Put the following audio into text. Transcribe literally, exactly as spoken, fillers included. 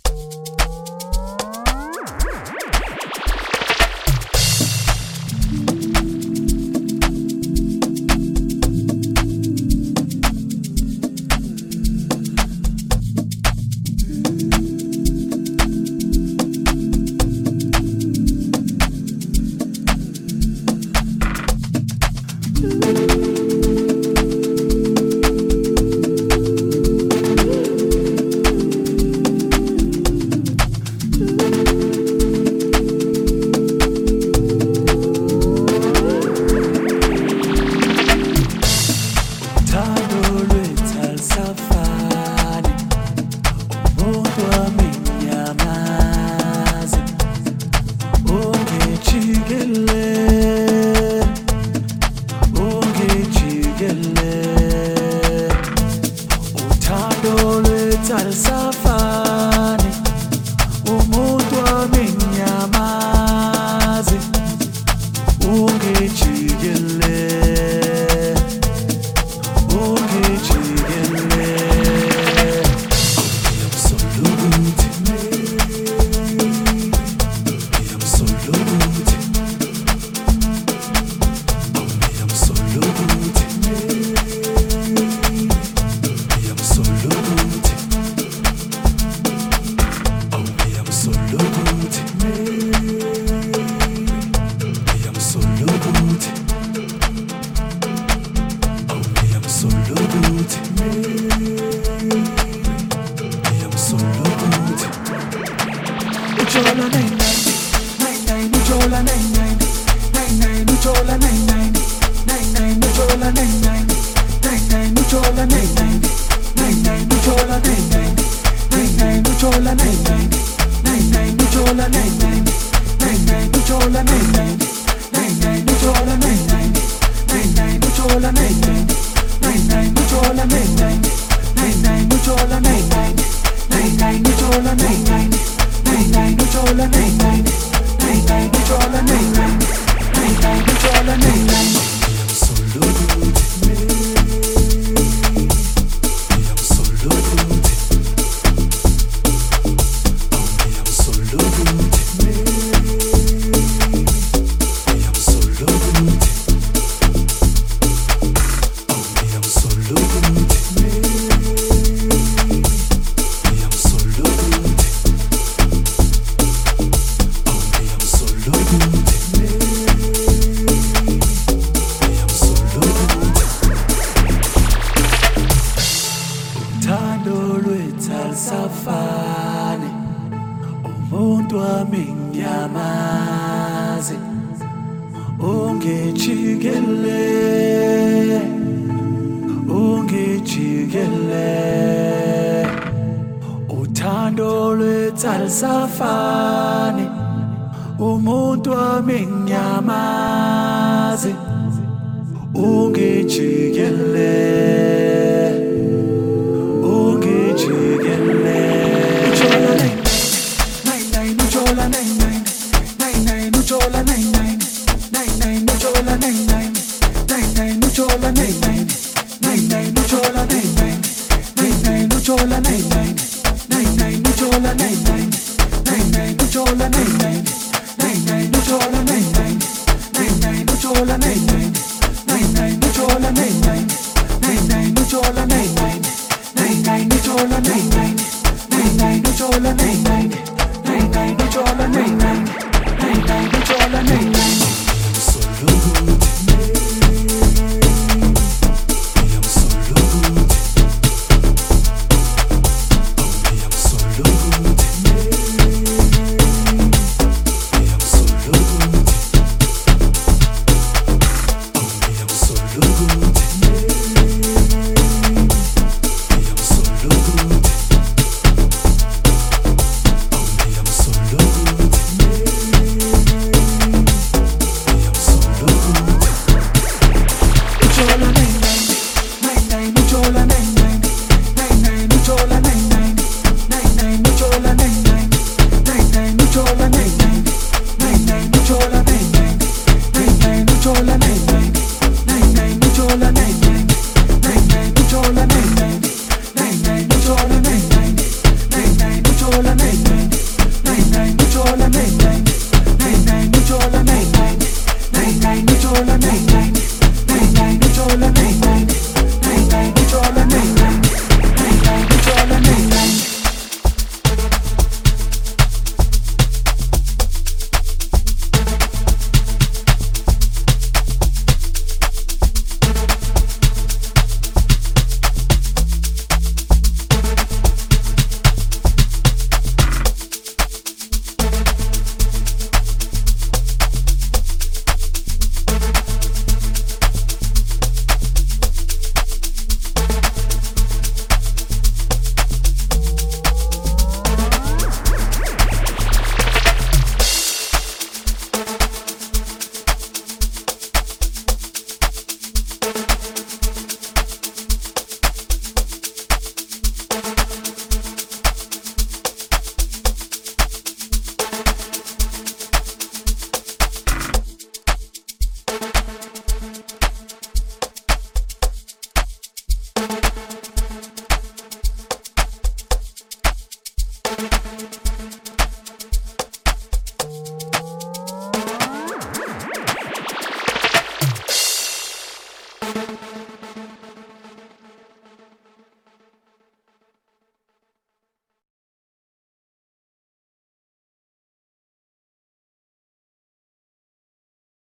Safari umuntu waminyamazi ungijikele ungijikele absolute absolute Ujola nine nine, nine nine, Ujola nine nine, nine nine, Ujola nine nine, nine nine, Ujola nine nine, nine nine, Ujola nine nine, nine nine, Ujola nine nine, nine nine, Ujola nine nine, nine nine, Ujola nine nine, nine nine, Ujola nine nine, nine nine, Ujola nine nine, nine nine, Ujola nine nine, nine nine, Ujola nine nine, nine nine, Ujola nine nine, nine nine, Ujola nine nine. Nine nine, Ujola nine nine, nine nine, Ujola nine nine, nine nine, Ujola nine nine. Safari umuntu waminyamazi ungijikele ungijikele uthando lwethalsafani umuntu waminyamazi ungijikele Ujola nine nine, nine nine, Ujola nine nine, nine nine, Ujola nine nine, nine nine, Ujola nine nine, nine nine, Ujola nine nine, nine nine, Ujola nine nine, nine nine, Ujola nine nine, nine nine, Ujola nine nine, nine nine, Ujola nine nine, nine nine, Ujola nine nine, nine nine, Ujola nine nine, nine nine, Ujola nine nine, nine nine, Ujola nine nine, nine nine, Ujola nine nine. Nine nine, Ujola nine nine, nine nine, Ujola nine nine. Ujola nine nine, nine.